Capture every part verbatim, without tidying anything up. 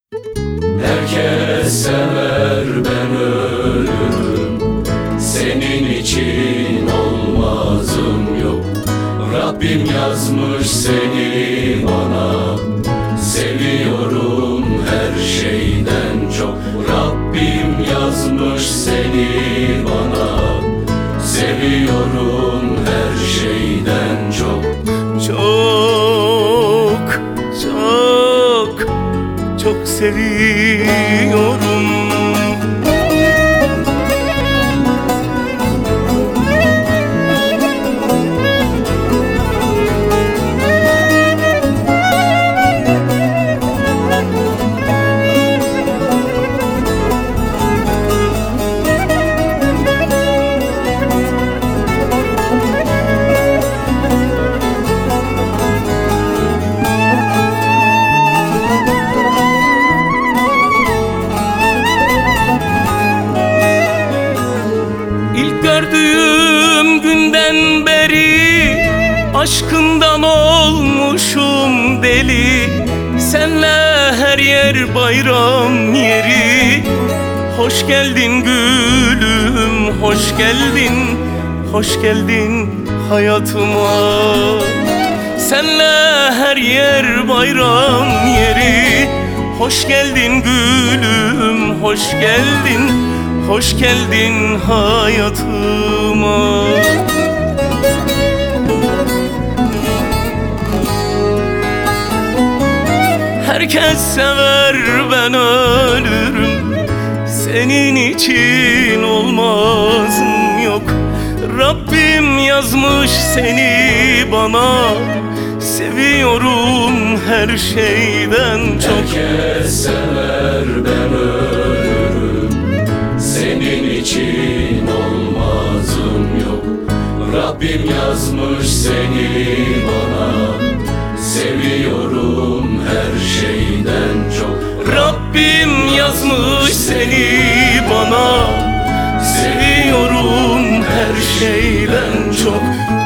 Herkes sever, ben ölürüm, senin için olmazım yok. Rabbim yazmış seni bana, seviyorum her şeyden çok. Rabbim yazmış seni bana, seviyorum her şeyden çok. Çok, çok, çok seviyorum. Gördüğüm günden beri aşkından olmuşum deli. Senle her yer bayram yeri. Hoş geldin gülüm, hoş geldin, hoş geldin hayatıma. Senle her yer bayram yeri. Hoş geldin gülüm, hoş geldin, hoş geldin hayatıma. Herkes sever, ben ölürüm, senin için olmazım yok. Rabbim yazmış seni bana, seviyorum her şeyden çok. Herkes sever, ben ölürüm, senin için olmazım yok. Rabbim yazmış seni bana, seviyorum her şeyden çok. Rabbim yazmış seni bana, seviyorum her şeyden çok.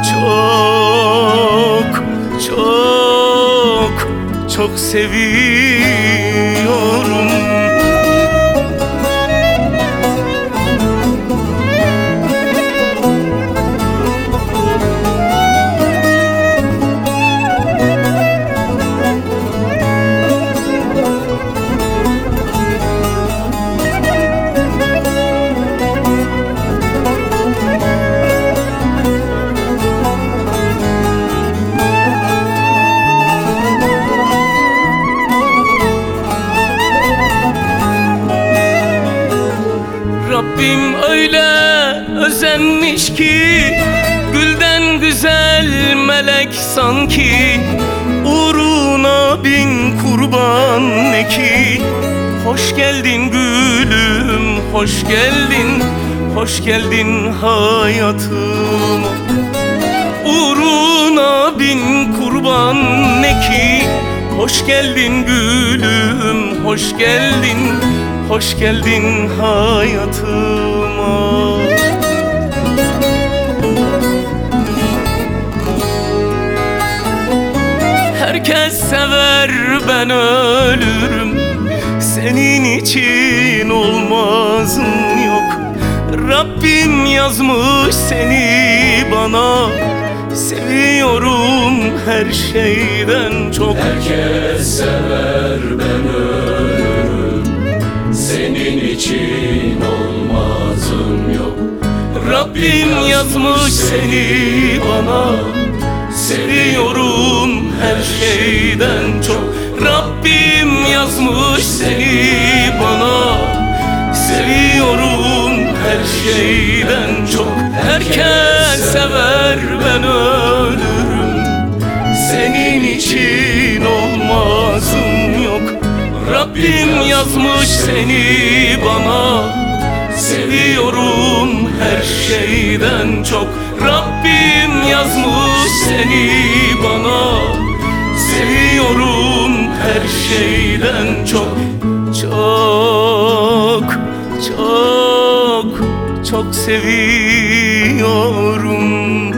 Çok, çok, çok seviyorum. Rabbim öyle özenmiş ki, gülden güzel melek sanki. Uğruna bin kurban ne ki. Hoş geldin gülüm, hoş geldin, hoş geldin hayatıma. Uğruna bin kurban ne ki. Hoş geldin gülüm, hoş geldin, hoş geldin hayatıma. Herkes sever, ben ölürüm, senin için olmazım yok. Rabbim yazmış seni bana, seviyorum her şeyden çok. Herkes sever, ben ölürüm, senin için olmazım yok. Rabbim yazmış seni bana, seviyorum her şeyden çok. Rabbim yazmış seni bana, seviyorum her şeyden çok. Herkes sever, ben ölürüm, senin için olmazım yok. Rabbim yazmış seni bana, seviyorum her şeyden çok. Rabbim yazmış seni bana, seviyorum her şeyden çok. Çok, çok, çok seviyorum.